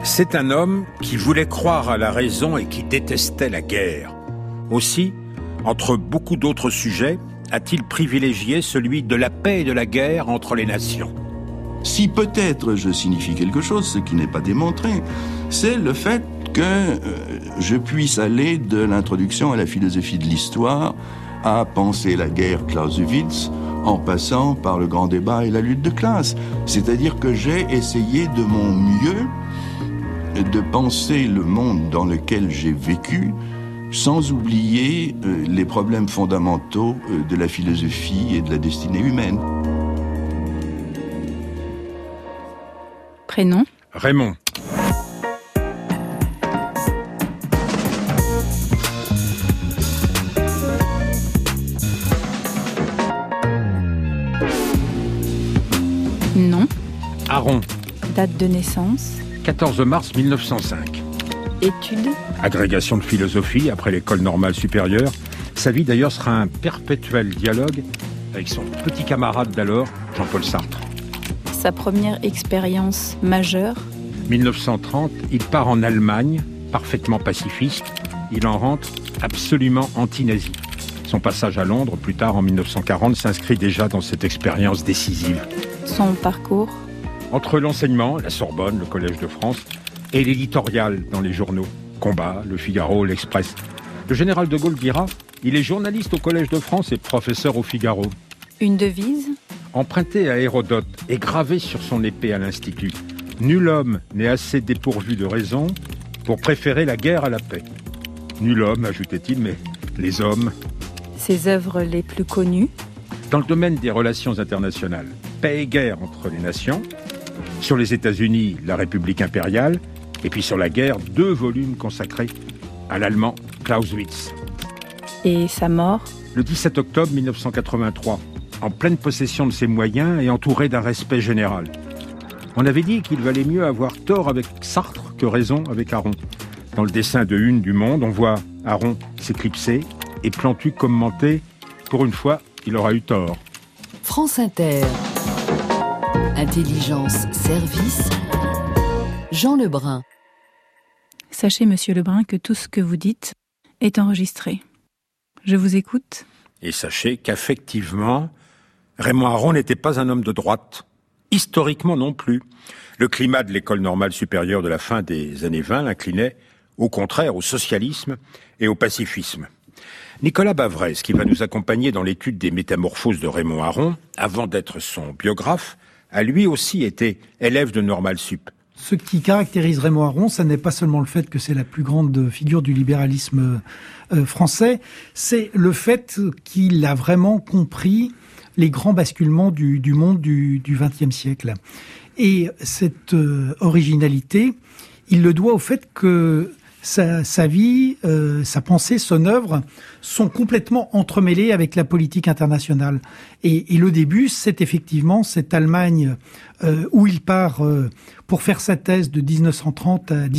C'est un homme qui voulait croire à la raison et qui détestait la guerre. Aussi, entre beaucoup d'autres sujets, a-t-il privilégié celui de la paix et de la guerre entre les nations. Si peut-être je signifie quelque chose, ce qui n'est pas démontré, c'est le fait que je puisse aller de l'introduction à la philosophie de l'histoire à penser la guerre Clausewitz en passant par le grand débat et la lutte de classe. C'est-à-dire que j'ai essayé de mon mieux de penser le monde dans lequel j'ai vécu sans oublier les problèmes fondamentaux de la philosophie et de la destinée humaine. Prénom ? Raymond. Nom ? Aron. Date de naissance ? 14 mars 1905. Études ? Agrégation de philosophie après l'école normale supérieure. Sa vie d'ailleurs sera un perpétuel dialogue avec son petit camarade d'alors, Jean-Paul Sartre. Sa première expérience majeure ? 1930, il part en Allemagne, parfaitement pacifiste. Il en rentre absolument anti-nazi. Son passage à Londres, plus tard en 1940, s'inscrit déjà dans cette expérience décisive. Son parcours ? Entre l'enseignement, la Sorbonne, le Collège de France, et l'éditorial dans les journaux, Combat, Le Figaro, L'Express. Le général de Gaulle dira, il est journaliste au Collège de France et professeur au Figaro. Une devise ? Empruntée à Hérodote et gravée sur son épée à l'Institut. Nul homme n'est assez dépourvu de raison pour préférer la guerre à la paix. Nul homme, ajoutait-il, mais les hommes. Ses œuvres les plus connues ? Dans le domaine des relations internationales, paix et guerre entre les nations. Sur les États-Unis, la République impériale. Et puis sur la guerre, 2 volumes consacrés à l'allemand Clausewitz. Et sa mort ? Le 17 octobre 1983, en pleine possession de ses moyens et entouré d'un respect général. On avait dit qu'il valait mieux avoir tort avec Sartre que raison avec Aron. Dans le dessin de une du Monde, on voit Aron s'éclipser et Plantu commenter « Pour une fois, il aura eu tort ». France Inter. Intelligence, service. Jean Lebrun. Sachez, monsieur Lebrun, que tout ce que vous dites est enregistré. Je vous écoute. Et sachez qu'effectivement, Raymond Aron n'était pas un homme de droite. Historiquement non plus. Le climat de l'école normale supérieure de la fin des années 20 l'inclinait, au contraire, au socialisme et au pacifisme. Nicolas Bavrez, qui va nous accompagner dans l'étude des métamorphoses de Raymond Aron, avant d'être son biographe, a lui aussi été élève de Normale Sup. Ce qui caractérise Raymond Aron, ça n'est pas seulement le fait que c'est la plus grande figure du libéralisme français, c'est le fait qu'il a vraiment compris les grands basculements du monde du XXe siècle. Et cette originalité, il le doit au fait que sa vie, sa pensée, son œuvre sont complètement entremêlées avec la politique internationale. Et le début, c'est effectivement cette Allemagne où il part pour faire sa thèse de 1930 à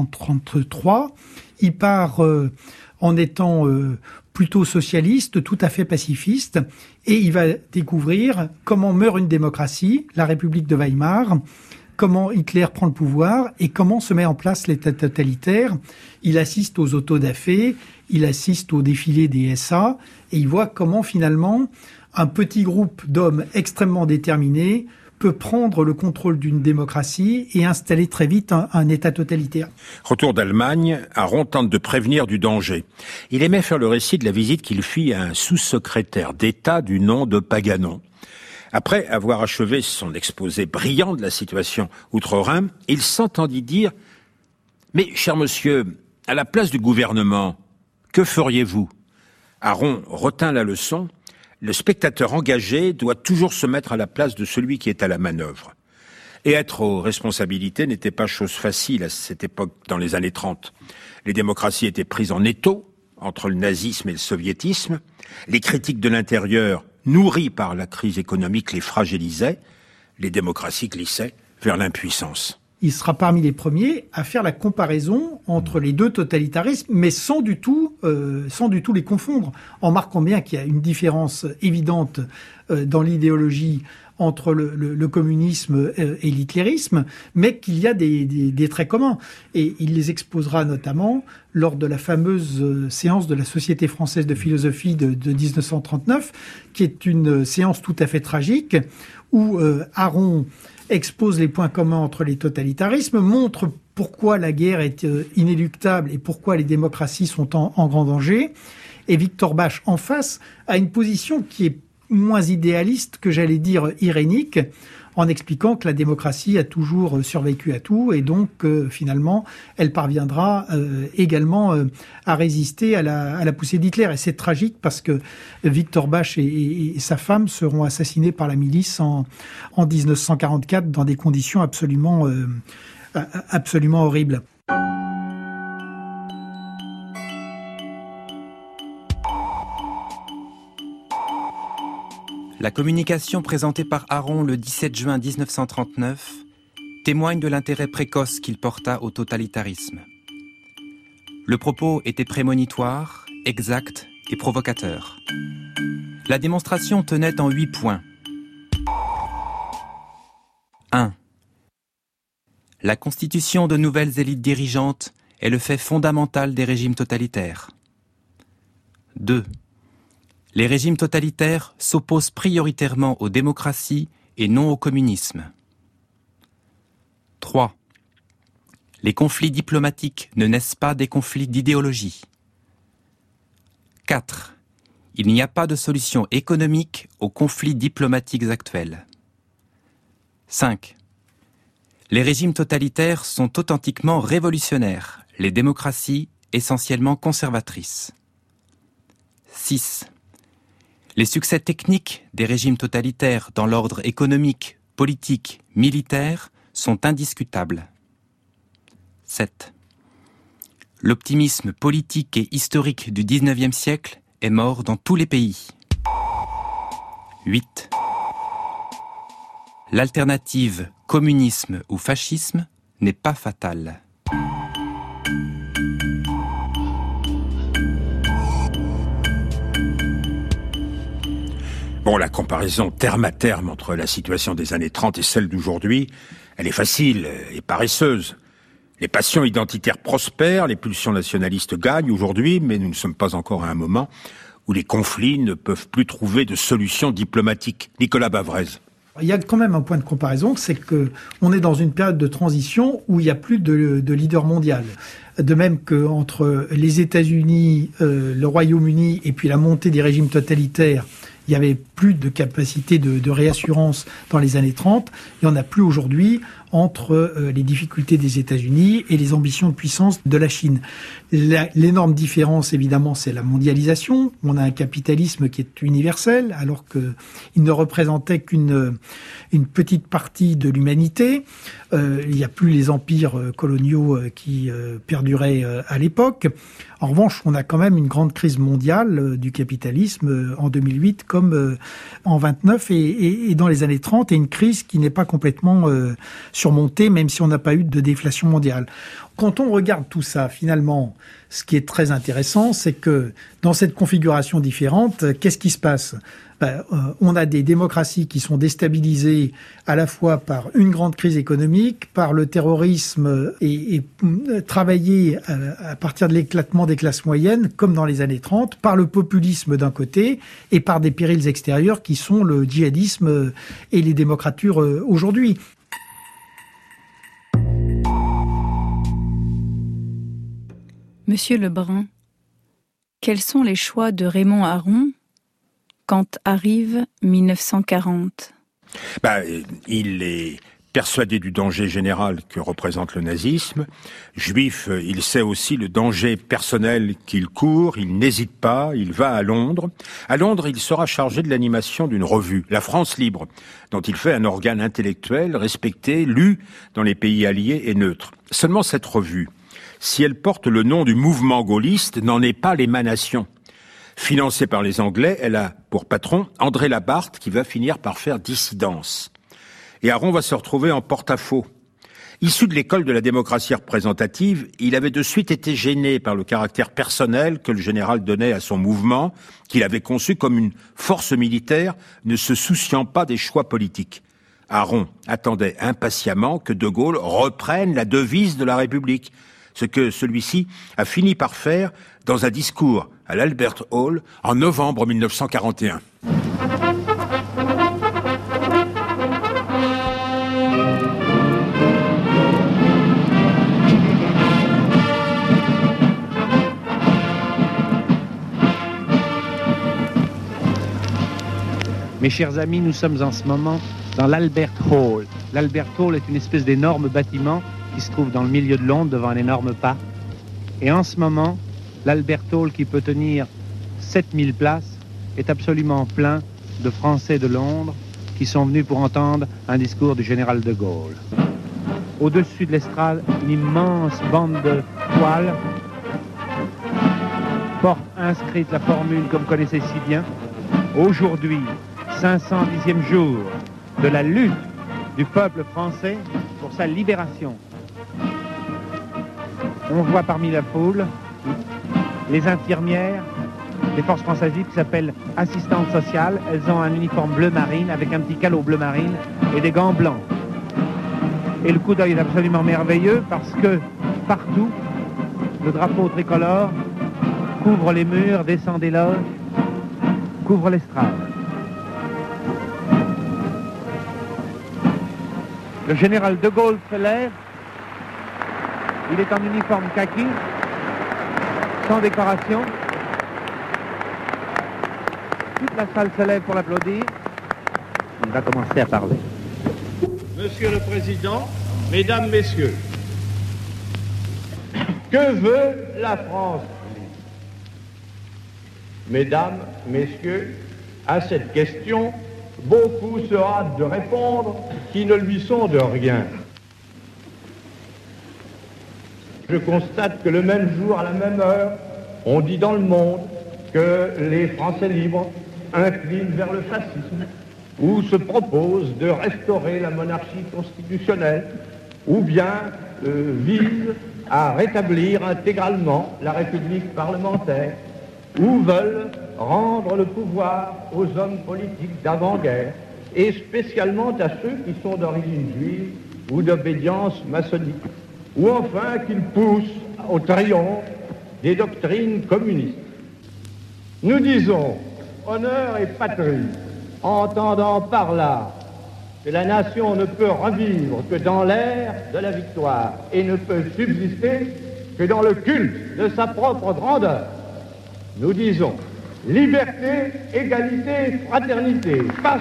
1933. Il part en étant plutôt socialiste, tout à fait pacifiste, et il va découvrir comment meurt une démocratie, la République de Weimar, comment Hitler prend le pouvoir et comment se met en place l'État totalitaire. Il assiste aux autodafés, il assiste au défilé des SA et il voit comment finalement un petit groupe d'hommes extrêmement déterminés peut prendre le contrôle d'une démocratie et installer très vite un État totalitaire. Retour d'Allemagne, Aron tente de prévenir du danger. Il aimait faire le récit de la visite qu'il fit à un sous-secrétaire d'État du nom de Paganon. Après avoir achevé son exposé brillant de la situation outre-Rhin, il s'entendit dire « Mais, cher monsieur, à la place du gouvernement, que feriez-vous » Aron retint la leçon. Le spectateur engagé doit toujours se mettre à la place de celui qui est à la manœuvre. Et être aux responsabilités n'était pas chose facile à cette époque, dans les années 30. Les démocraties étaient prises en étau entre le nazisme et le soviétisme. Les critiques de l'intérieur, nourries par la crise économique, les fragilisaient. Les démocraties glissaient vers l'impuissance. Il sera parmi les premiers à faire la comparaison entre les deux totalitarismes, mais sans du tout les confondre, en marquant bien qu'il y a une différence évidente dans l'idéologie entre le communisme et l'hitlérisme, mais qu'il y a des traits communs. Et il les exposera notamment lors de la fameuse séance de la Société française de philosophie de 1939, qui est une séance tout à fait tragique, où Aron expose les points communs entre les totalitarismes, montre pourquoi la guerre est inéluctable et pourquoi les démocraties sont en grand danger. Et Victor Bach, en face, a une position qui est moins idéaliste que, j'allais dire, irénique, en expliquant que la démocratie a toujours survécu à tout et donc finalement elle parviendra également à résister à la poussée d'Hitler. Et c'est tragique parce que Victor Bach et sa femme seront assassinés par la milice en 1944 dans des conditions absolument horribles. La communication présentée par Aron le 17 juin 1939 témoigne de l'intérêt précoce qu'il porta au totalitarisme. Le propos était prémonitoire, exact et provocateur. La démonstration tenait en 8 points. 1. La constitution de nouvelles élites dirigeantes est le fait fondamental des régimes totalitaires. 2. Les régimes totalitaires s'opposent prioritairement aux démocraties et non au communisme. 3. Les conflits diplomatiques ne naissent pas des conflits d'idéologie. 4. Il n'y a pas de solution économique aux conflits diplomatiques actuels. 5. Les régimes totalitaires sont authentiquement révolutionnaires, les démocraties essentiellement conservatrices. 6. Les succès techniques des régimes totalitaires dans l'ordre économique, politique, militaire sont indiscutables. 7. L'optimisme politique et historique du XIXe siècle est mort dans tous les pays. 8. L'alternative communisme ou fascisme n'est pas fatale. Bon, la comparaison terme à terme entre la situation des années 30 et celle d'aujourd'hui, elle est facile et paresseuse. Les passions identitaires prospèrent, les pulsions nationalistes gagnent aujourd'hui, mais nous ne sommes pas encore à un moment où les conflits ne peuvent plus trouver de solution diplomatique. Nicolas Bavrez. Il y a quand même un point de comparaison, c'est que on est dans une période de transition où il n'y a plus de leader mondial. De même qu'entre les États-Unis, le Royaume-Uni et puis la montée des régimes totalitaires, il n'y avait plus de capacité de réassurance dans les années 30. Il n'y en a plus aujourd'hui entre les difficultés des États-Unis et les ambitions de puissance de la Chine. L'énorme différence, évidemment, c'est la mondialisation. On a un capitalisme qui est universel, alors qu'il ne représentait qu'une petite partie de l'humanité. Il n'y a plus les empires coloniaux qui perduraient à l'époque. En revanche, on a quand même une grande crise mondiale du capitalisme en 2008 comme en 29 et dans les années 30, et une crise qui n'est pas complètement surmontée, même si on n'a pas eu de déflation mondiale. Quand on regarde tout ça, finalement, ce qui est très intéressant, c'est que dans cette configuration différente, qu'est-ce qui se passe ? On a des démocraties qui sont déstabilisées à la fois par une grande crise économique, par le terrorisme et travaillé à partir de l'éclatement des classes moyennes, comme dans les années 30, par le populisme d'un côté et par des périls extérieurs qui sont le djihadisme et les démocratures aujourd'hui. Monsieur Lebrun, quels sont les choix de Raymond Aron quand arrive 1940 ? Il est persuadé du danger général que représente le nazisme. Juif, il sait aussi le danger personnel qu'il court, il n'hésite pas, il va à Londres. À Londres, il sera chargé de l'animation d'une revue, La France libre, dont il fait un organe intellectuel respecté, lu dans les pays alliés et neutres. Seulement cette revue, si elle porte le nom du mouvement gaulliste, n'en est pas l'émanation. Financée par les Anglais, elle a pour patron André Labarthe qui va finir par faire dissidence. Et Aron va se retrouver en porte-à-faux. Issu de l'école de la démocratie représentative, il avait de suite été gêné par le caractère personnel que le général donnait à son mouvement, qu'il avait conçu comme une force militaire ne se souciant pas des choix politiques. Aron attendait impatiemment que De Gaulle reprenne la devise de la République, ce que celui-ci a fini par faire dans un discours à l'Albert Hall en novembre 1941. Mes chers amis, nous sommes en ce moment dans l'Albert Hall. L'Albert Hall est une espèce d'énorme bâtiment qui se trouve dans le milieu de Londres, devant un énorme parc. Et en ce moment, l'Albert Hall, qui peut tenir 7000 places, est absolument plein de Français de Londres qui sont venus pour entendre un discours du général de Gaulle. Au-dessus de l'estrade, une immense bande de toile porte inscrite la formule que vous connaissez si bien. Aujourd'hui, 510e jour de la lutte du peuple français pour sa libération. On voit parmi la foule les infirmières des forces françaises qui s'appellent assistantes sociales. Elles ont un uniforme bleu marine avec un petit calot bleu marine et des gants blancs. Et le coup d'œil est absolument merveilleux parce que partout, le drapeau tricolore couvre les murs, descend des loges, couvre l'estrade. Le général de Gaulle se lève. Il est en uniforme kaki, sans décoration. Toute la salle se lève pour l'applaudir. Il va commencer à parler. Monsieur le Président, Mesdames, Messieurs, que veut la France? Mesdames, Messieurs, à cette question, beaucoup se hâtent de répondre qui ne lui sont de rien. Je constate que le même jour, à la même heure, on dit dans le monde que les Français libres inclinent vers le fascisme, ou se proposent de restaurer la monarchie constitutionnelle, ou bien visent à rétablir intégralement la République parlementaire, ou veulent rendre le pouvoir aux hommes politiques d'avant-guerre, et spécialement à ceux qui sont d'origine juive ou d'obédience maçonnique, ou enfin qu'ils poussent au triomphe des doctrines communistes. Nous disons honneur et patrie, entendant par là que la nation ne peut revivre que dans l'ère de la victoire et ne peut subsister que dans le culte de sa propre grandeur. Nous disons liberté, égalité, fraternité,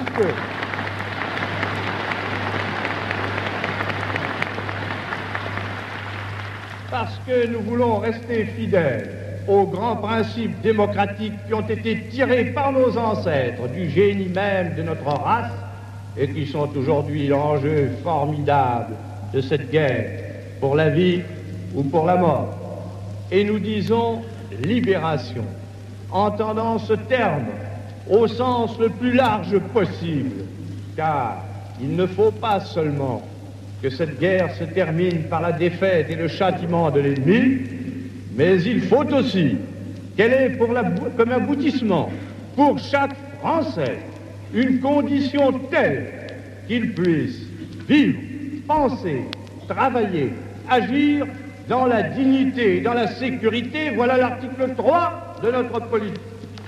parce que nous voulons rester fidèles aux grands principes démocratiques qui ont été tirés par nos ancêtres du génie même de notre race et qui sont aujourd'hui l'enjeu formidable de cette guerre pour la vie ou pour la mort. Et nous disons libération, entendant ce terme au sens le plus large possible, car il ne faut pas seulement que cette guerre se termine par la défaite et le châtiment de l'ennemi, mais il faut aussi qu'elle ait comme aboutissement pour chaque Français une condition telle qu'il puisse vivre, penser, travailler, agir dans la dignité, dans la sécurité. Voilà l'article 3 de notre politique.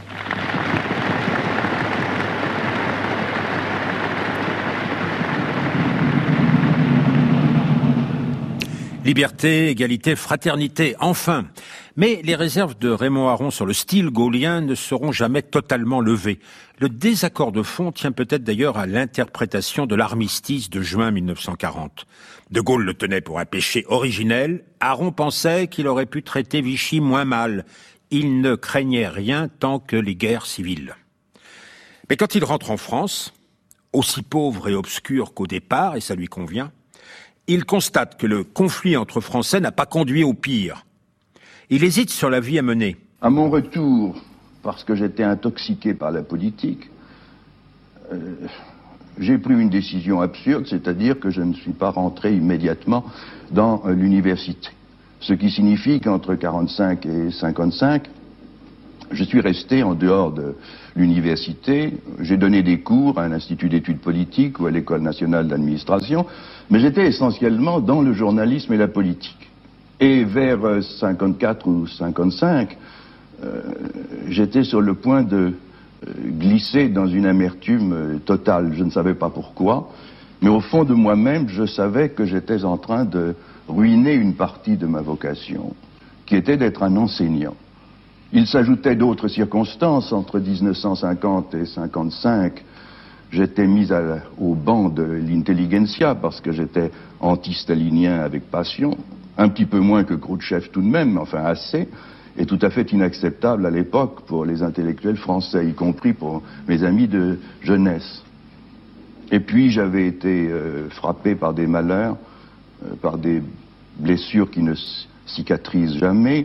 Liberté, égalité, fraternité, enfin. Mais les réserves de Raymond Aron sur le style gaullien ne seront jamais totalement levées. Le désaccord de fond tient peut-être d'ailleurs à l'interprétation de l'armistice de juin 1940. De Gaulle le tenait pour un péché originel. Aron pensait qu'il aurait pu traiter Vichy moins mal. Il ne craignait rien tant que les guerres civiles. Mais quand il rentre en France, aussi pauvre et obscur qu'au départ, et ça lui convient, il constate que le conflit entre Français n'a pas conduit au pire. Il hésite sur la vie à mener. À mon retour, parce que j'étais intoxiqué par la politique, j'ai pris une décision absurde, c'est-à-dire que je ne suis pas rentré immédiatement dans l'université. Ce qui signifie qu'entre 45 et 55, je suis resté en dehors de l'université. J'ai donné des cours à un institut d'études politiques ou à l'École nationale d'administration, mais j'étais essentiellement dans le journalisme et la politique. Et vers 54 ou 55, j'étais sur le point de glisser dans une amertume totale. Je ne savais pas pourquoi, mais au fond de moi-même, je savais que j'étais en train de ruiner une partie de ma vocation, qui était d'être un enseignant. Il s'ajoutait d'autres circonstances. Entre 1950 et 55, j'étais mis au banc de l'intelligentsia parce que j'étais anti-stalinien avec passion, un petit peu moins que Khrouchtchev tout de même, mais enfin assez, et tout à fait inacceptable à l'époque pour les intellectuels français, y compris pour mes amis de jeunesse. Et puis j'avais été frappé par des malheurs, par des blessures qui ne cicatrisent jamais.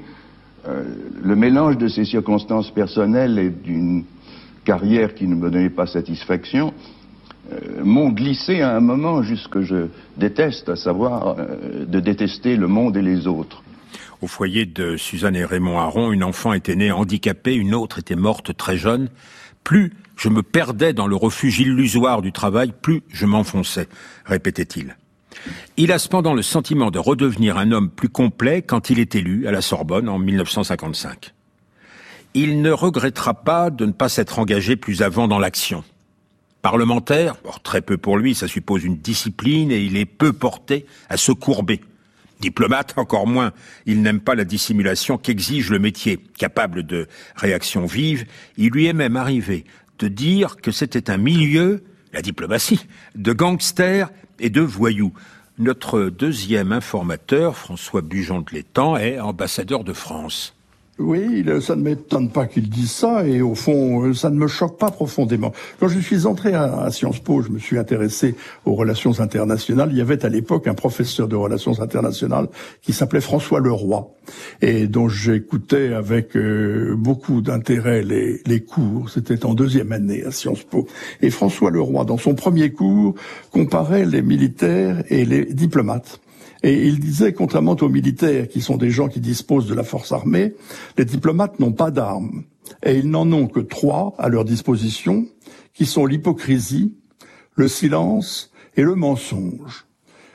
Le mélange de ces circonstances personnelles et d'une carrière qui ne me donnait pas satisfaction m'ont glissé à un moment jusque je déteste, à savoir de détester le monde et les autres. Au foyer de Suzanne et Raymond Aron, une enfant était née handicapée, une autre était morte très jeune. Plus je me perdais dans le refuge illusoire du travail, plus je m'enfonçais, répétait-il. Il a cependant le sentiment de redevenir un homme plus complet quand il est élu à la Sorbonne en 1955. Il ne regrettera pas de ne pas s'être engagé plus avant dans l'action. Parlementaire, très peu pour lui, ça suppose une discipline et il est peu porté à se courber. Diplomate, encore moins. Il n'aime pas la dissimulation qu'exige le métier. Capable de réactions vives, il lui est même arrivé de dire que c'était un milieu, la diplomatie, de gangsters et de voyous. Notre deuxième informateur, François Bujon de l'Étang, est ambassadeur de France. Oui, ça ne m'étonne pas qu'il dise ça, et au fond, ça ne me choque pas profondément. Quand je suis entré à Sciences Po, je me suis intéressé aux relations internationales. Il y avait à l'époque un professeur de relations internationales qui s'appelait François Leroy, et dont j'écoutais avec beaucoup d'intérêt les cours. C'était en deuxième année à Sciences Po. Et François Leroy, dans son premier cours, comparait les militaires et les diplomates. Et il disait, contrairement aux militaires, qui sont des gens qui disposent de la force armée, les diplomates n'ont pas d'armes. Et ils n'en ont que 3 à leur disposition, qui sont l'hypocrisie, le silence et le mensonge.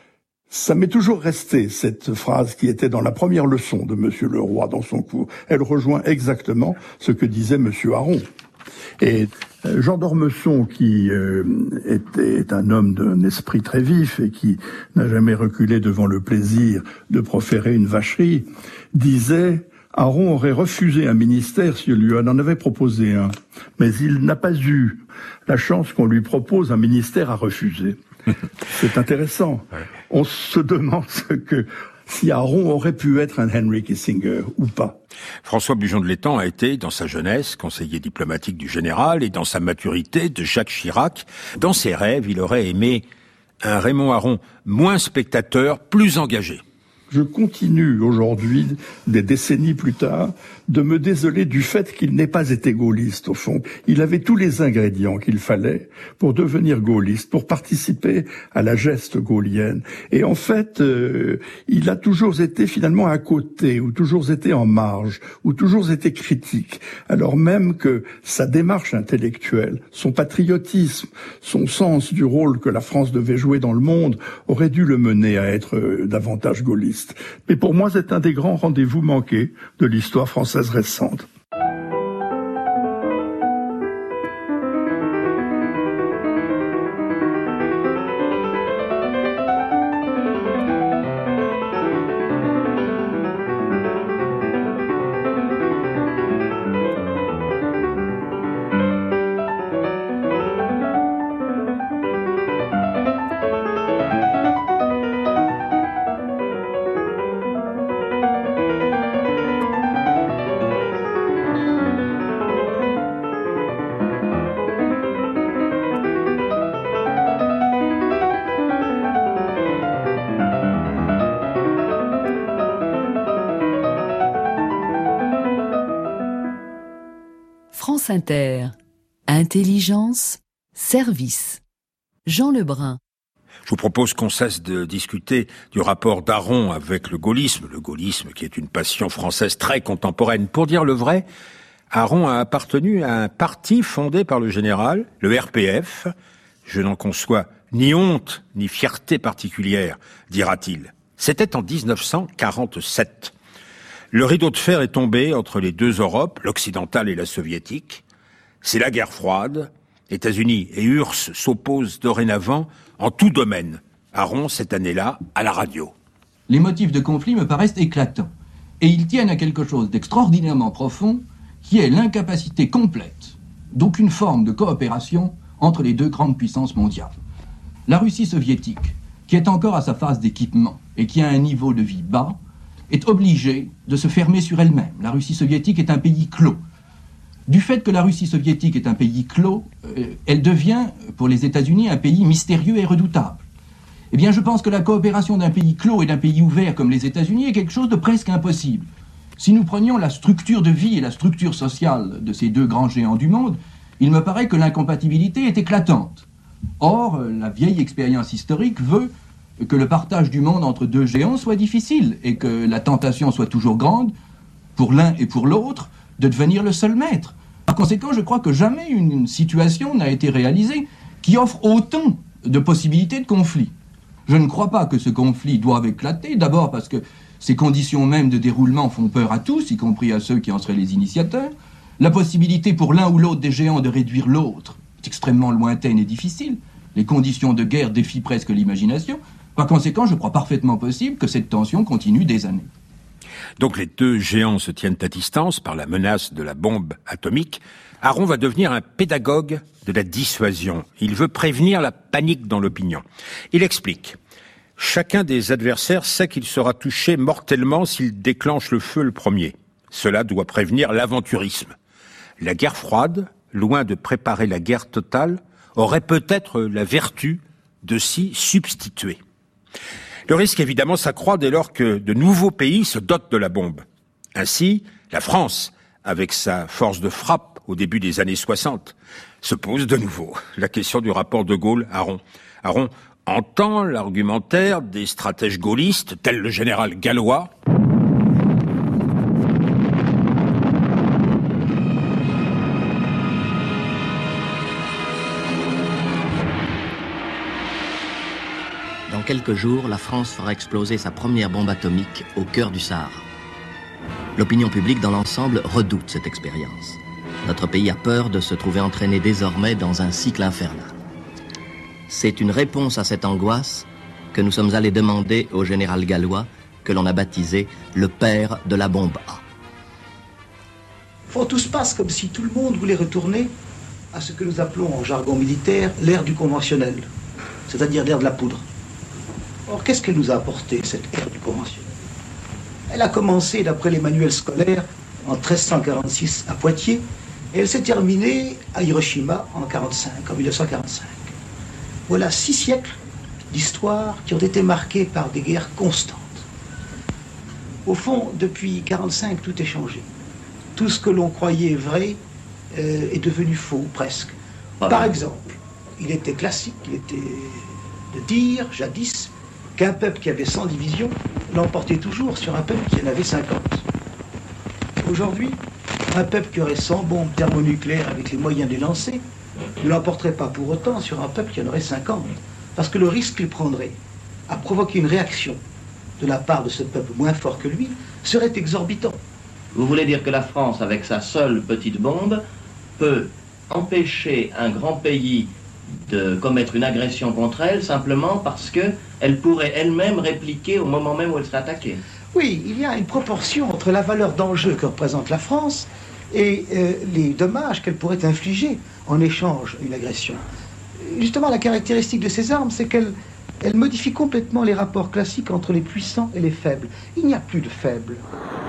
Ça m'est toujours resté, cette phrase qui était dans la première leçon de M. Leroy dans son cours. Elle rejoint exactement ce que disait M. Aron. Et Jean d'Ormesson, qui était un homme d'un esprit très vif et qui n'a jamais reculé devant le plaisir de proférer une vacherie, disait « Aron aurait refusé un ministère si on lui en avait proposé un, mais il n'a pas eu la chance qu'on lui propose un ministère à refuser. » C'est intéressant. On se demande si Aron aurait pu être un Henry Kissinger ou pas. François Bujon de l'Étang a été, dans sa jeunesse, conseiller diplomatique du général et dans sa maturité de Jacques Chirac. Dans ses rêves, il aurait aimé un Raymond Aron moins spectateur, plus engagé. Je continue aujourd'hui, des décennies plus tard, de me désoler du fait qu'il n'ait pas été gaulliste, au fond. Il avait tous les ingrédients qu'il fallait pour devenir gaulliste, pour participer à la geste gaulienne. Et en fait, il a toujours été finalement à côté, ou toujours été en marge, ou toujours été critique. Alors même que sa démarche intellectuelle, son patriotisme, son sens du rôle que la France devait jouer dans le monde, aurait dû le mener à être davantage gaulliste. Mais pour moi, c'est un des grands rendez-vous manqués de l'histoire française récente. France Inter. Intelligence, service. Jean Lebrun. Je vous propose qu'on cesse de discuter du rapport d'Aron avec le gaullisme qui est une passion française très contemporaine. Pour dire le vrai, Aron a appartenu à un parti fondé par le général, le RPF. Je n'en conçois ni honte, ni fierté particulière, dira-t-il. C'était en 1947. Le rideau de fer est tombé entre les deux Europes, l'occidentale et la soviétique. C'est la guerre froide. États-Unis et URSS s'opposent dorénavant en tout domaine. Aron, cette année-là, à la radio. Les motifs de conflit me paraissent éclatants. Et ils tiennent à quelque chose d'extraordinairement profond, qui est l'incapacité complète d'aucune forme de coopération entre les deux grandes puissances mondiales. La Russie soviétique, qui est encore à sa phase d'équipement et qui a un niveau de vie bas, est obligée de se fermer sur elle-même. La Russie soviétique est un pays clos. Du fait que la Russie soviétique est un pays clos, elle devient, pour les États-Unis, un pays mystérieux et redoutable. Eh bien, je pense que la coopération d'un pays clos et d'un pays ouvert comme les États-Unis est quelque chose de presque impossible. Si nous prenions la structure de vie et la structure sociale de ces deux grands géants du monde, il me paraît que l'incompatibilité est éclatante. Or, la vieille expérience historique veut que le partage du monde entre deux géants soit difficile et que la tentation soit toujours grande, pour l'un et pour l'autre, de devenir le seul maître. Par conséquent, je crois que jamais une situation n'a été réalisée qui offre autant de possibilités de conflit. Je ne crois pas que ce conflit doive éclater, d'abord parce que ces conditions mêmes de déroulement font peur à tous, y compris à ceux qui en seraient les initiateurs. La possibilité pour l'un ou l'autre des géants de réduire l'autre est extrêmement lointaine et difficile. Les conditions de guerre défient presque l'imagination. Par conséquent, je crois parfaitement possible que cette tension continue des années. Donc les deux géants se tiennent à distance par la menace de la bombe atomique. Aron va devenir un pédagogue de la dissuasion. Il veut prévenir la panique dans l'opinion. Il explique. Chacun des adversaires sait qu'il sera touché mortellement s'il déclenche le feu le premier. Cela doit prévenir l'aventurisme. La guerre froide, loin de préparer la guerre totale, aurait peut-être la vertu de s'y substituer. Le risque, évidemment, s'accroît dès lors que de nouveaux pays se dotent de la bombe. Ainsi, la France, avec sa force de frappe au début des années 60, se pose de nouveau la question du rapport de Gaulle-Aron. Aron entend l'argumentaire des stratèges gaullistes, tels le général Gallois. Dans quelques jours, la France fera exploser sa première bombe atomique au cœur du Sahara. L'opinion publique dans l'ensemble redoute cette expérience. Notre pays a peur de se trouver entraîné désormais dans un cycle infernal. C'est une réponse à cette angoisse que nous sommes allés demander au général Gallois, que l'on a baptisé le père de la bombe A. Or, tout se passe comme si tout le monde voulait retourner à ce que nous appelons en jargon militaire l'ère du conventionnel, c'est-à-dire l'ère de la poudre. Or, qu'est-ce qu'elle nous a apporté, cette ère du conventionnel? Elle a commencé, d'après les manuels scolaires, en 1346 à Poitiers, et elle s'est terminée à Hiroshima en 1945. Voilà 6 siècles d'histoire qui ont été marqués par des guerres constantes. Au fond, depuis 1945, tout est changé. Tout ce que l'on croyait vrai est devenu faux, presque. Par exemple, il était classique, il était de dire, jadis, qu'un peuple qui avait 100 divisions l'emportait toujours sur un peuple qui en avait 50. Aujourd'hui, un peuple qui aurait 100 bombes thermonucléaires avec les moyens de les lancer ne l'emporterait pas pour autant sur un peuple qui en aurait 50. Parce que le risque qu'il prendrait à provoquer une réaction de la part de ce peuple moins fort que lui serait exorbitant. Vous voulez dire que la France, avec sa seule petite bombe, peut empêcher un grand pays de commettre une agression contre elle simplement parce qu'elle pourrait elle-même répliquer au moment même où elle serait attaquée? Oui, il y a une proportion entre la valeur d'enjeu que représente la France et les dommages qu'elle pourrait infliger en échange d'une agression. Justement, la caractéristique de ces armes, c'est qu'elles modifient complètement les rapports classiques entre les puissants et les faibles. Il n'y a plus de faibles.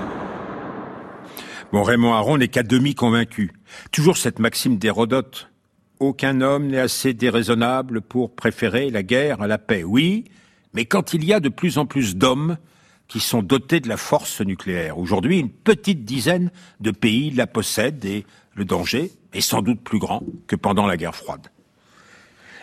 Bon, Raymond Aron n'est qu'à demi convaincu. Toujours cette maxime d'Hérodote. Aucun homme n'est assez déraisonnable pour préférer la guerre à la paix. Oui, mais quand il y a de plus en plus d'hommes qui sont dotés de la force nucléaire. Aujourd'hui, une petite dizaine de pays la possèdent et le danger est sans doute plus grand que pendant la guerre froide.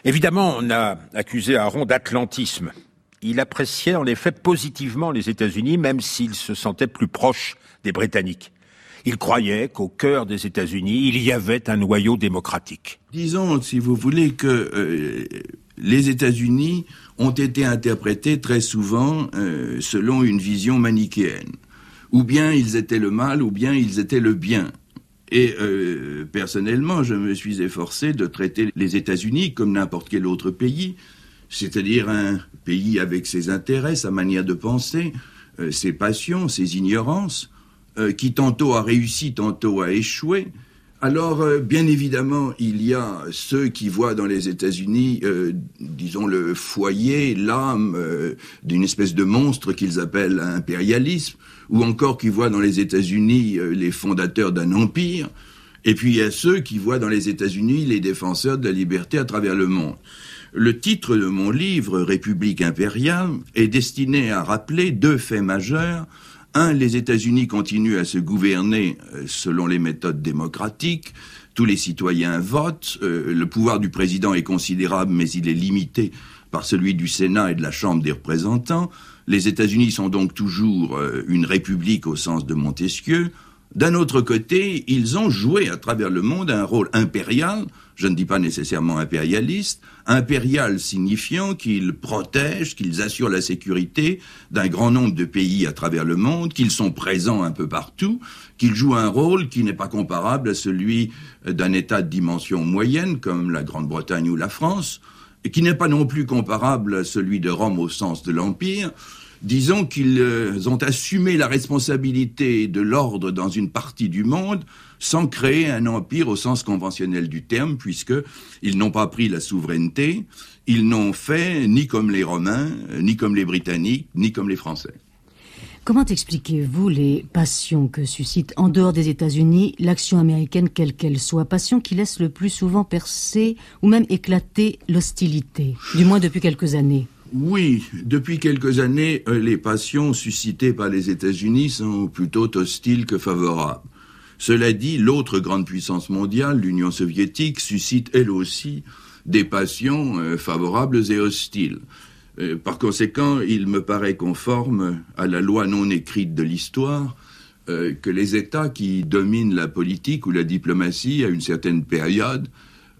Évidemment, on a accusé Aron d'atlantisme. Il appréciait en effet positivement les États-Unis, même s'il se sentait plus proche des Britanniques. Il croyait qu'au cœur des États-Unis, il y avait un noyau démocratique. Disons, si vous voulez, que les États-Unis ont été interprétés très souvent selon une vision manichéenne. Ou bien ils étaient le mal, ou bien ils étaient le bien. Et personnellement, je me suis efforcé de traiter les États-Unis comme n'importe quel autre pays, c'est-à-dire un pays avec ses intérêts, sa manière de penser, ses passions, ses ignorances, qui tantôt a réussi, tantôt a échoué. Alors, bien évidemment, il y a ceux qui voient dans les États-Unis, disons, le foyer, l'âme d'une espèce de monstre qu'ils appellent impérialisme, ou encore qui voient dans les États-Unis les fondateurs d'un empire, et puis il y a ceux qui voient dans les États-Unis les défenseurs de la liberté à travers le monde. Le titre de mon livre, République impériale, est destiné à rappeler deux faits majeurs. Un, les États-Unis continuent à se gouverner selon les méthodes démocratiques. Tous les citoyens votent. Le pouvoir du président est considérable, mais il est limité par celui du Sénat et de la Chambre des représentants. Les États-Unis sont donc toujours une république au sens de Montesquieu. D'un autre côté, ils ont joué à travers le monde un rôle impérial, je ne dis pas nécessairement impérialiste, impérial signifiant qu'ils protègent, qu'ils assurent la sécurité d'un grand nombre de pays à travers le monde, qu'ils sont présents un peu partout, qu'ils jouent un rôle qui n'est pas comparable à celui d'un État de dimension moyenne comme la Grande-Bretagne ou la France, et qui n'est pas non plus comparable à celui de Rome au sens de l'Empire. Disons qu'ils ont assumé la responsabilité de l'ordre dans une partie du monde sans créer un empire au sens conventionnel du terme, puisqu'ils n'ont pas pris la souveraineté, ils n'ont fait ni comme les Romains, ni comme les Britanniques, ni comme les Français. Comment expliquez-vous les passions que suscite en dehors des États-Unis l'action américaine quelle qu'elle soit, passion qui laisse le plus souvent percer ou même éclater l'hostilité, du moins depuis quelques années? Oui, depuis quelques années, les passions suscitées par les États-Unis sont plutôt hostiles que favorables. Cela dit, l'autre grande puissance mondiale, l'Union soviétique, suscite elle aussi des passions favorables et hostiles. Par conséquent, il me paraît conforme à la loi non écrite de l'histoire que les États qui dominent la politique ou la diplomatie à une certaine période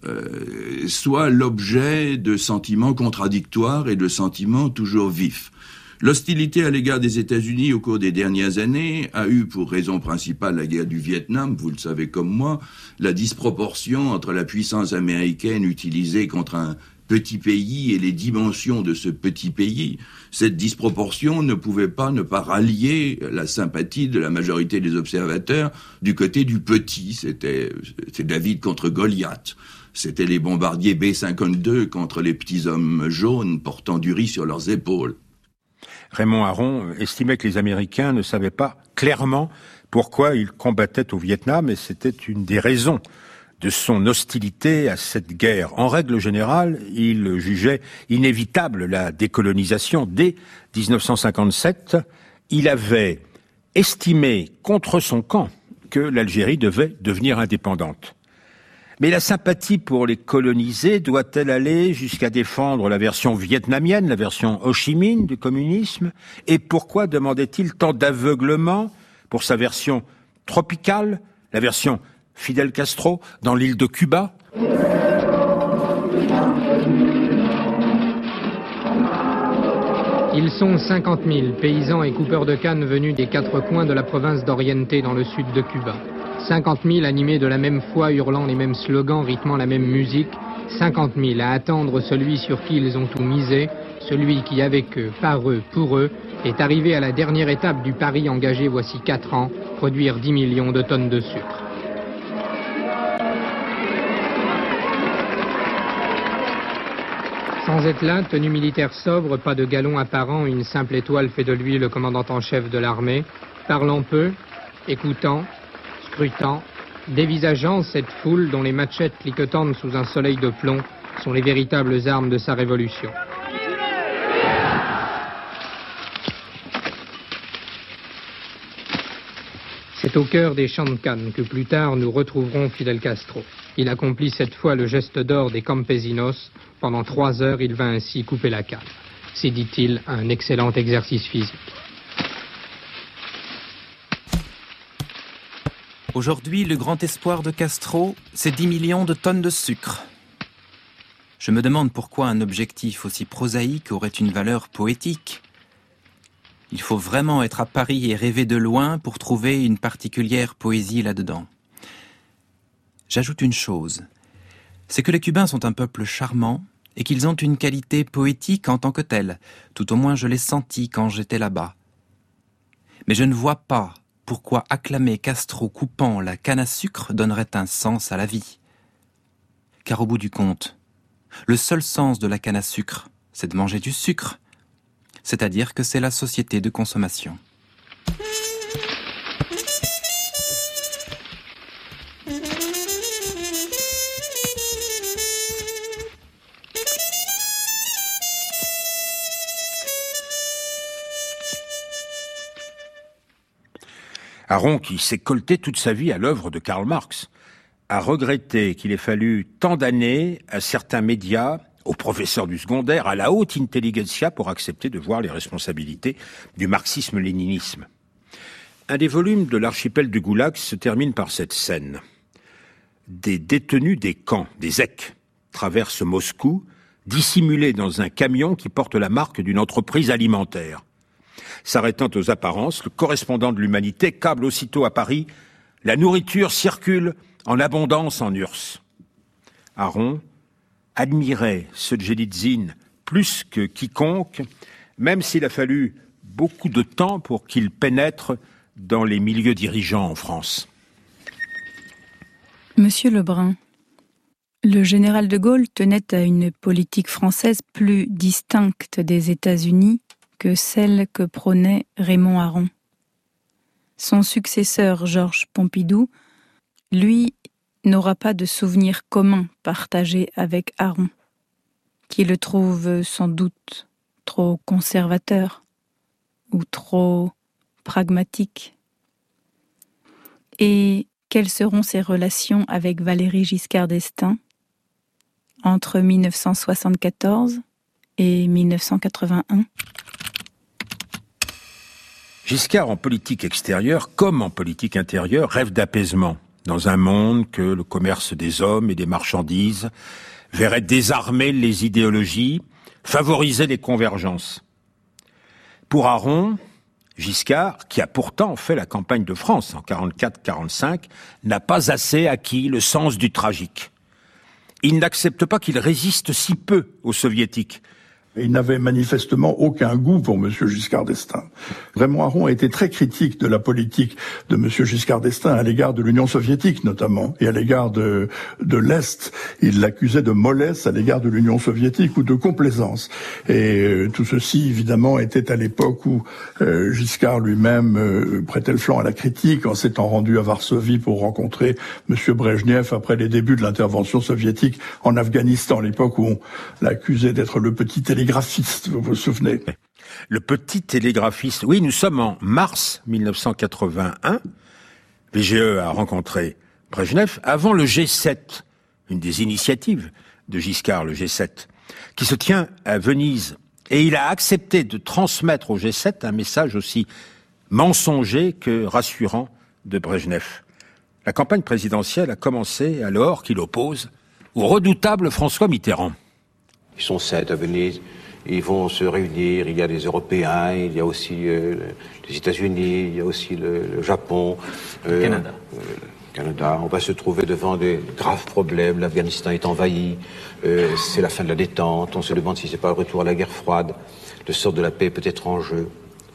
soit l'objet de sentiments contradictoires et de sentiments toujours vifs. L'hostilité à l'égard des États-Unis au cours des dernières années a eu pour raison principale la guerre du Vietnam, vous le savez comme moi, la disproportion entre la puissance américaine utilisée contre un petit pays et les dimensions de ce petit pays. Cette disproportion ne pouvait pas ne pas rallier la sympathie de la majorité des observateurs du côté du petit. C'est David contre Goliath. C'était les bombardiers B-52 contre les petits hommes jaunes portant du riz sur leurs épaules. Raymond Aron estimait que les Américains ne savaient pas clairement pourquoi ils combattaient au Vietnam, et c'était une des raisons de son hostilité à cette guerre. En règle générale, il jugeait inévitable la décolonisation. Dès 1957, il avait estimé contre son camp que l'Algérie devait devenir indépendante. Mais la sympathie pour les colonisés doit-elle aller jusqu'à défendre la version vietnamienne, la version Ho Chi Minh du communisme? Et pourquoi demandait-il tant d'aveuglement pour sa version tropicale, la version Fidel Castro, dans l'île de Cuba? Ils sont 50 000 paysans et coupeurs de canne venus des quatre coins de la province d'Oriente dans le sud de Cuba. 50 000 animés de la même foi, hurlant les mêmes slogans, rythmant la même musique. 50 000 à attendre celui sur qui ils ont tout misé, celui qui, avec eux, par eux, pour eux, est arrivé à la dernière étape du pari engagé voici 4 ans, produire 10 millions de tonnes de sucre. Sans être là, tenue militaire sobre, pas de galon apparent, une simple étoile fait de lui le commandant en chef de l'armée, parlant peu, écoutant, scrutant, dévisageant cette foule dont les machettes cliquetantes sous un soleil de plomb sont les véritables armes de sa révolution. C'est au cœur des champs de canne que plus tard nous retrouverons Fidel Castro. Il accomplit cette fois le geste d'or des campesinos, Pendant 3 heures, il vint ainsi couper la canne. C'est, dit-il, un excellent exercice physique. Aujourd'hui, le grand espoir de Castro, c'est 10 millions de tonnes de sucre. Je me demande pourquoi un objectif aussi prosaïque aurait une valeur poétique. Il faut vraiment être à Paris et rêver de loin pour trouver une particulière poésie là-dedans. J'ajoute une chose, c'est que les Cubains sont un peuple charmant et qu'ils ont une qualité poétique en tant que telle. Tout au moins je l'ai senti quand j'étais là-bas. Mais je ne vois pas pourquoi acclamer Castro coupant la canne à sucre donnerait un sens à la vie. Car au bout du compte, le seul sens de la canne à sucre, c'est de manger du sucre, c'est-à-dire que c'est la société de consommation. Aron, qui s'est colté toute sa vie à l'œuvre de Karl Marx, a regretté qu'il ait fallu tant d'années à certains médias, aux professeurs du secondaire, à la haute intelligentsia pour accepter de voir les responsabilités du marxisme-léninisme. Un des volumes de l'archipel du Goulag se termine par cette scène. Des détenus des camps, des ZEC, traversent Moscou, dissimulés dans un camion qui porte la marque d'une entreprise alimentaire. S'arrêtant aux apparences, le correspondant de l'Humanité câble aussitôt à Paris « La nourriture circule en abondance en URSS ». Aron admirait Solzhenitsyn plus que quiconque, même s'il a fallu beaucoup de temps pour qu'il pénètre dans les milieux dirigeants en France. Monsieur Lebrun, le général de Gaulle tenait à une politique française plus distincte des États-Unis que celle que prônait Raymond Aron. Son successeur Georges Pompidou, lui, n'aura pas de souvenir commun partagé avec Aron, qui le trouve sans doute trop conservateur ou trop pragmatique. Et quelles seront ses relations avec Valéry Giscard d'Estaing entre 1974 et 1981 ? Giscard, en politique extérieure comme en politique intérieure, rêve d'apaisement dans un monde que le commerce des hommes et des marchandises verrait désarmer les idéologies, favoriser les convergences. Pour Aron, Giscard, qui a pourtant fait la campagne de France en 44-45, n'a pas assez acquis le sens du tragique. Il n'accepte pas qu'il résiste si peu aux soviétiques. Il n'avait manifestement aucun goût pour M. Giscard d'Estaing. Raymond Aron a été très critique de la politique de M. Giscard d'Estaing à l'égard de l'Union soviétique notamment, et à l'égard de l'Est. Il l'accusait de mollesse à l'égard de l'Union soviétique ou de complaisance. Et tout ceci, évidemment, était à l'époque où Giscard lui-même prêtait le flanc à la critique en s'étant rendu à Varsovie pour rencontrer M. Brejnev après les débuts de l'intervention soviétique en Afghanistan, l'époque où on l'accusait d'être le petit télégraphiste, vous vous souvenez? Le petit télégraphiste. Oui, nous sommes en mars 1981. VGE a rencontré Brejnev avant le G7, une des initiatives de Giscard, le G7, qui se tient à Venise. Et il a accepté de transmettre au G7 un message aussi mensonger que rassurant de Brejnev. La campagne présidentielle a commencé alors qu'il oppose au redoutable François Mitterrand. Ils sont 7 à Venise, ils vont se réunir, il y a des Européens, il y a aussi les États-Unis, il y a aussi le Japon, le Canada. Canada. On va se trouver devant des graves problèmes, l'Afghanistan est envahi, c'est la fin de la détente, on se demande si c'est pas le retour à la guerre froide, le sort de la paix peut être en jeu.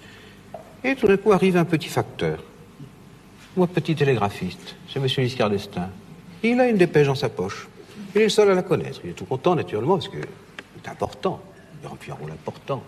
Et tout d'un coup arrive un petit facteur, ou un petit télégraphiste, c'est M. Giscard d'Estaing. Il a une dépêche dans sa poche, il est le seul à la connaître, il est tout content naturellement parce que c'est important, il remplit un rôle important.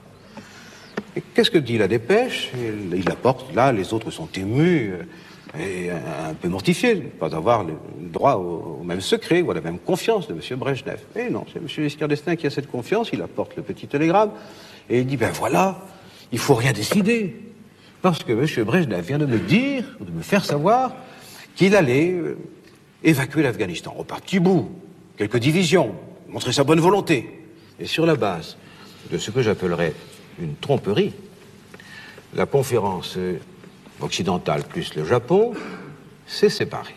Et qu'est-ce que dit la dépêche? Il apporte, là, les autres sont émus et un peu mortifiés de ne pas avoir le droit au même secret ou à la même confiance de M. Brejnev. Et non, c'est M. Giscard d'Estaing qui a cette confiance, il apporte le petit télégramme et il dit, ben voilà, il faut rien décider. Parce que M. Brejnev vient de me dire, de me faire savoir qu'il allait évacuer l'Afghanistan. Au petit bout, quelques divisions, montrer sa bonne volonté. Et sur la base de ce que j'appellerais une tromperie, la conférence occidentale plus le Japon s'est séparée.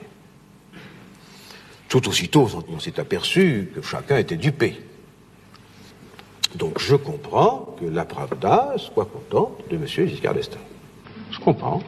Tout aussitôt, on s'est aperçu que chacun était dupé. Donc je comprends que la Pravda soit contente de M. Giscard d'Estaing. Je comprends.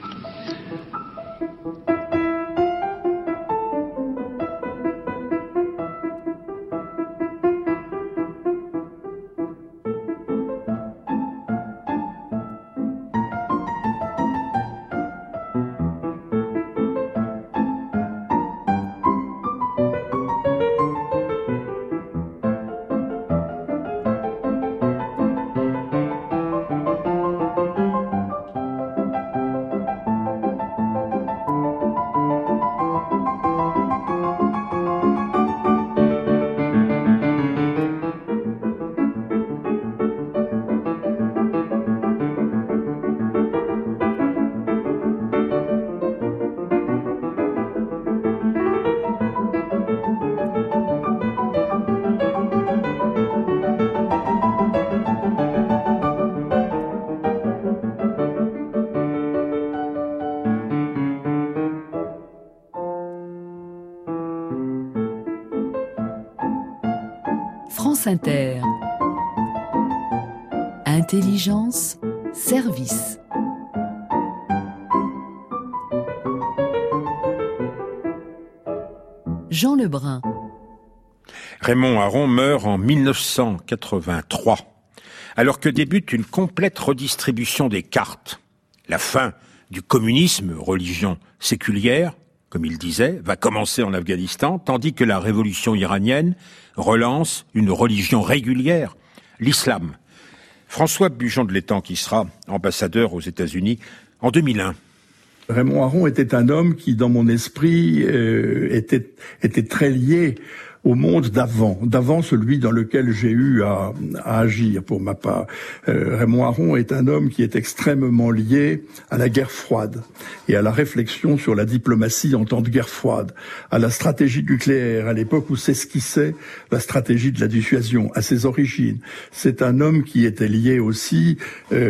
France Inter. Intelligence, service. Jean Lebrun. Raymond Aron meurt en 1983, alors que débute une complète redistribution des cartes. La fin du communisme, religion séculière, comme il disait, va commencer en Afghanistan, tandis que la révolution iranienne relance une religion régulière, l'islam. François Bujon de l'Étang, qui sera ambassadeur aux États-Unis en 2001. Raymond Aron était un homme qui, dans mon esprit, était très lié au monde d'avant celui dans lequel j'ai eu à agir pour ma part. Raymond Aron est un homme qui est extrêmement lié à la guerre froide et à la réflexion sur la diplomatie en temps de guerre froide, à la stratégie nucléaire, à l'époque où s'esquissait la stratégie de la dissuasion, à ses origines. C'est un homme qui était lié aussi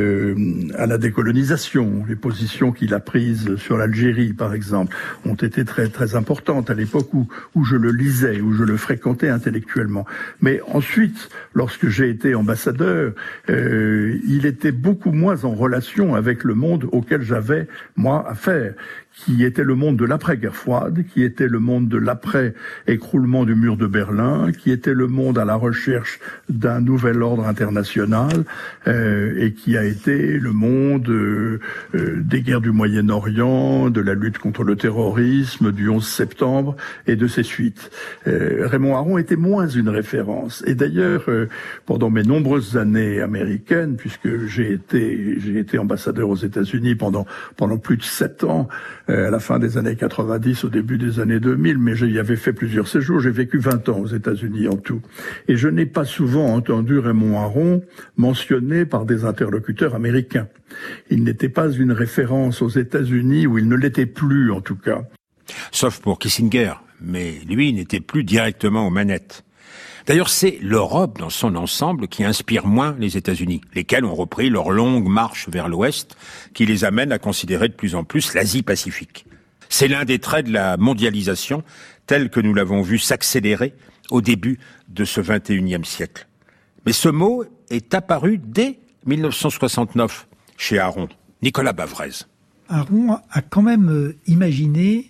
à la décolonisation. Les positions qu'il a prises sur l'Algérie, par exemple, ont été très très importantes à l'époque où je le lisais, où je le fréquenté intellectuellement. Mais ensuite, lorsque j'ai été ambassadeur, il était beaucoup moins en relation avec le monde auquel j'avais, moi, affaire, qui était le monde de l'après-guerre froide, qui était le monde de l'après-écroulement du mur de Berlin, qui était le monde à la recherche d'un nouvel ordre international, et qui a été le monde des guerres du Moyen-Orient, de la lutte contre le terrorisme, du 11 septembre et de ses suites. Raymond Aron était moins une référence. Et d'ailleurs, pendant mes nombreuses années américaines, puisque j'ai été ambassadeur aux États-Unis pendant plus de 7 ans, à la fin des années 90, au début des années 2000, mais j'y avais fait plusieurs séjours. J'ai vécu 20 ans aux États-Unis en tout. Et je n'ai pas souvent entendu Raymond Aron mentionné par des interlocuteurs américains. Il n'était pas une référence aux États-Unis, ou il ne l'était plus en tout cas. Sauf pour Kissinger, mais lui n'était plus directement aux manettes. D'ailleurs, c'est l'Europe dans son ensemble qui inspire moins les États-Unis, lesquels ont repris leur longue marche vers l'Ouest, qui les amène à considérer de plus en plus l'Asie-Pacifique. C'est l'un des traits de la mondialisation, tel que nous l'avons vu s'accélérer au début de ce XXIe siècle. Mais ce mot est apparu dès 1969 chez Aron. Nicolas Bavrez. Aron a quand même imaginé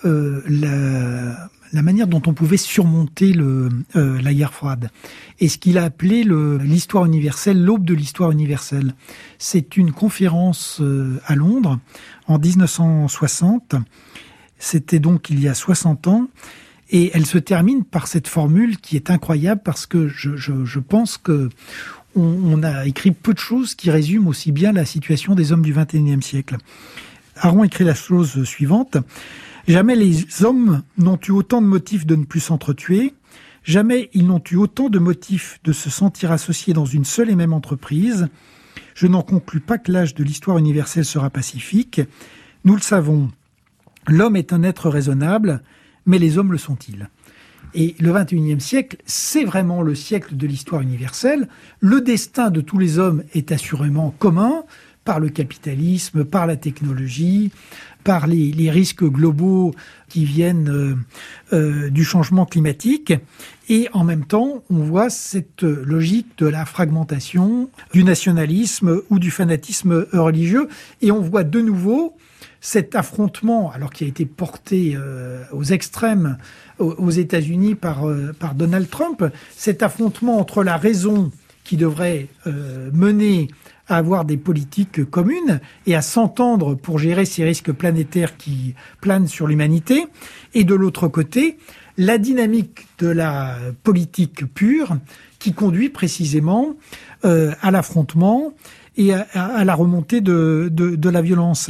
la manière dont on pouvait surmonter la guerre froide. Et ce qu'il a appelé l'histoire universelle, l'aube de l'histoire universelle. C'est une conférence à Londres en 1960. C'était donc il y a 60 ans. Et elle se termine par cette formule qui est incroyable parce que je pense que on a écrit peu de choses qui résument aussi bien la situation des hommes du XXIe siècle. Aron écrit la chose suivante. Jamais les hommes n'ont eu autant de motifs de ne plus s'entretuer. Jamais ils n'ont eu autant de motifs de se sentir associés dans une seule et même entreprise. Je n'en conclus pas que l'âge de l'histoire universelle sera pacifique. Nous le savons, l'homme est un être raisonnable, mais les hommes le sont-ils ? Et le XXIe siècle, c'est vraiment le siècle de l'histoire universelle. Le destin de tous les hommes est assurément commun, par le capitalisme, par la technologie, par les risques globaux qui viennent du changement climatique. Et en même temps, on voit cette logique de la fragmentation, du nationalisme ou du fanatisme religieux. Et on voit de nouveau cet affrontement, alors qui a été porté aux extrêmes aux États-Unis par Donald Trump, cet affrontement entre la raison qui devrait mener à avoir des politiques communes et à s'entendre pour gérer ces risques planétaires qui planent sur l'humanité, et de l'autre côté, la dynamique de la politique pure qui conduit précisément à l'affrontement et à la remontée de la violence.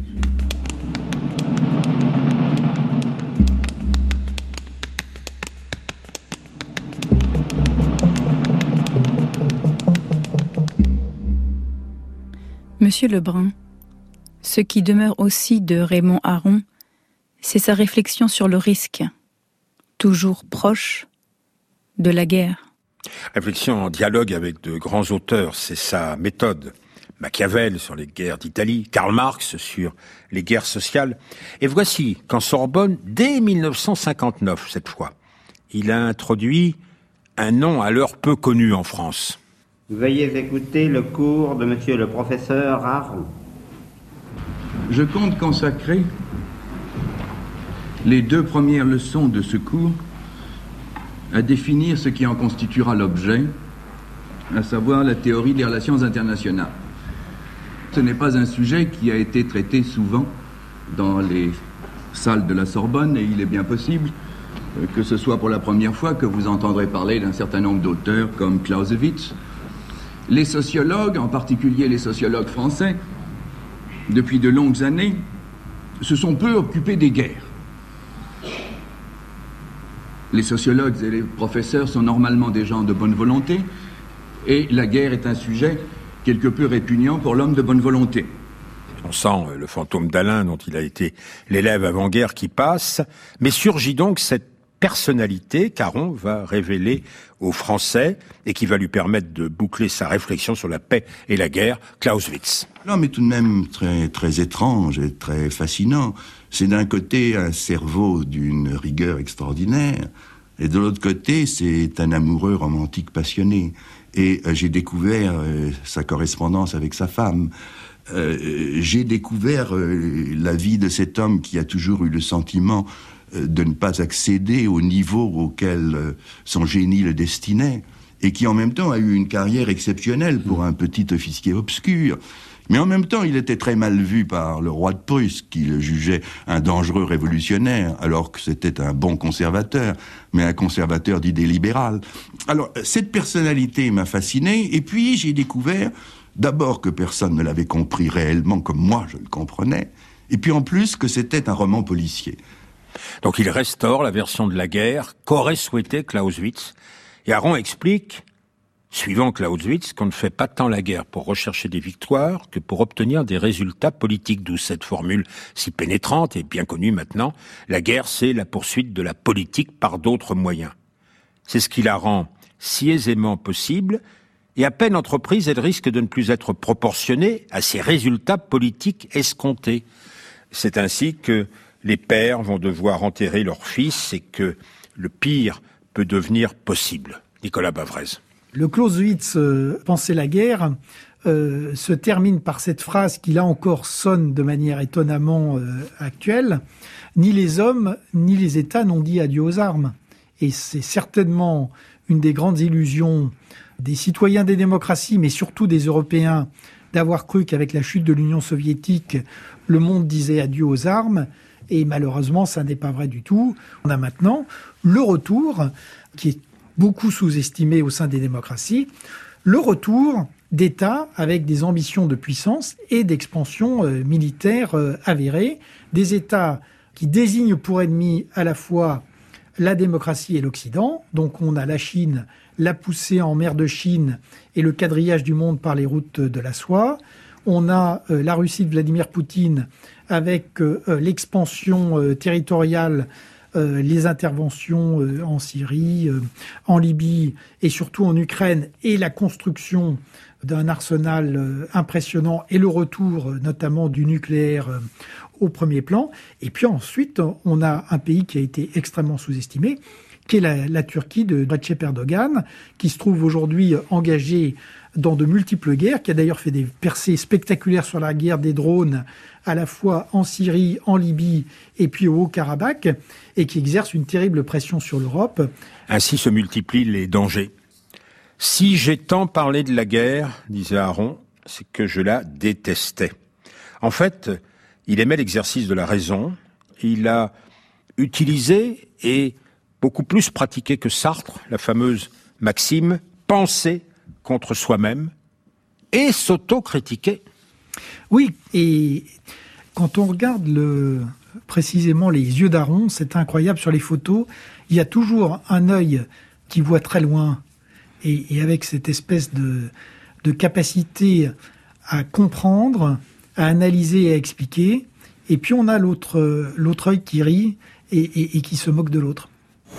Monsieur Lebrun, ce qui demeure aussi de Raymond Aron, c'est sa réflexion sur le risque, toujours proche de la guerre. Réflexion en dialogue avec de grands auteurs, c'est sa méthode. Machiavel sur les guerres d'Italie, Karl Marx sur les guerres sociales. Et voici qu'en Sorbonne, dès 1959 cette fois, il a introduit un nom alors peu connu en France. Veuillez écouter le cours de monsieur le professeur Aron. Je compte consacrer les 2 premières leçons de ce cours à définir ce qui en constituera l'objet, à savoir la théorie des relations internationales. Ce n'est pas un sujet qui a été traité souvent dans les salles de la Sorbonne, et il est bien possible que ce soit pour la première fois que vous entendrez parler d'un certain nombre d'auteurs comme Clausewitz. Les sociologues, en particulier les sociologues français, depuis de longues années, se sont peu occupés des guerres. Les sociologues et les professeurs sont normalement des gens de bonne volonté, et la guerre est un sujet quelque peu répugnant pour l'homme de bonne volonté. On sent le fantôme d'Alain dont il a été l'élève avant-guerre qui passe, mais surgit donc cette personnalité qu'Aron va révéler aux Français et qui va lui permettre de boucler sa réflexion sur la paix et la guerre, Clausewitz. L'homme est tout de même très, très étrange et très fascinant. C'est d'un côté un cerveau d'une rigueur extraordinaire, et de l'autre côté, c'est un amoureux romantique passionné. Et j'ai découvert sa correspondance avec sa femme. J'ai découvert la vie de cet homme qui a toujours eu le sentiment de ne pas accéder au niveau auquel son génie le destinait, et qui en même temps a eu une carrière exceptionnelle pour un petit officier obscur. Mais en même temps, il était très mal vu par le roi de Prusse, qui le jugeait un dangereux révolutionnaire, alors que c'était un bon conservateur, mais un conservateur d'idées libérales. Alors, cette personnalité m'a fasciné, et puis j'ai découvert d'abord que personne ne l'avait compris réellement comme moi je le comprenais, et puis en plus que c'était un roman policier. Donc il restaure la version de la guerre qu'aurait souhaité Clausewitz. Et Aron explique, suivant Clausewitz, qu'on ne fait pas tant la guerre pour rechercher des victoires que pour obtenir des résultats politiques, d'où cette formule si pénétrante et bien connue maintenant. La guerre, c'est la poursuite de la politique par d'autres moyens. C'est ce qui la rend si aisément possible, et à peine entreprise, elle risque de ne plus être proportionnée à ses résultats politiques escomptés. C'est ainsi que les pères vont devoir enterrer leurs fils et que le pire peut devenir possible. Nicolas Bavrez. Le Clausewitz Penser la guerre se termine par cette phrase qui là encore sonne de manière étonnamment actuelle. Ni les hommes, ni les États n'ont dit adieu aux armes. Et c'est certainement une des grandes illusions des citoyens des démocraties, mais surtout des Européens, d'avoir cru qu'avec la chute de l'Union soviétique, le monde disait adieu aux armes. Et malheureusement, ça n'est pas vrai du tout. On a maintenant le retour, qui est beaucoup sous-estimé au sein des démocraties, le retour d'États avec des ambitions de puissance et d'expansion militaire avérées, des États qui désignent pour ennemis à la fois la démocratie et l'Occident. Donc on a la Chine, la poussée en mer de Chine et le quadrillage du monde par les routes de la soie. On a la Russie de Vladimir Poutine avec l'expansion territoriale les interventions en Syrie, en Libye et surtout en Ukraine, et la construction d'un arsenal impressionnant et le retour notamment du nucléaire au premier plan. Et puis ensuite, on a un pays qui a été extrêmement sous-estimé, qui est la Turquie de Recep Erdogan, qui se trouve aujourd'hui engagé dans de multiples guerres, qui a d'ailleurs fait des percées spectaculaires sur la guerre des drones, à la fois en Syrie, en Libye et puis au Haut-Karabakh, et qui exerce une terrible pression sur l'Europe. Ainsi se multiplient les dangers. Si j'ai tant parlé de la guerre, disait Aron, c'est que je la détestais. En fait, il aimait l'exercice de la raison. Il a utilisé et beaucoup plus pratiqué que Sartre la fameuse maxime « penser contre soi-même » et s'auto-critiquer. Oui, et quand on regarde précisément les yeux d'Aron, c'est incroyable sur les photos, il y a toujours un œil qui voit très loin, et avec cette espèce de capacité à comprendre, à analyser et à expliquer, et puis on a l'autre œil qui rit et qui se moque de l'autre.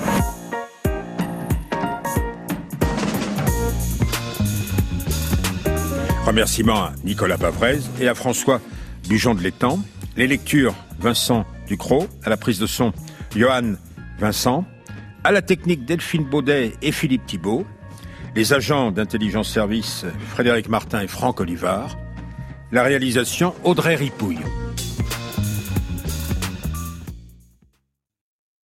Remerciements à Nicolas Bavrez et à François Bujon de l'Étang. Les lectures, Vincent Ducrot. À la prise de son, Johan Vincent. À la technique, Delphine Baudet et Philippe Thibault. Les agents d'intelligence service, Frédéric Martin et Franck Olivard. La réalisation, Audrey Ripouille.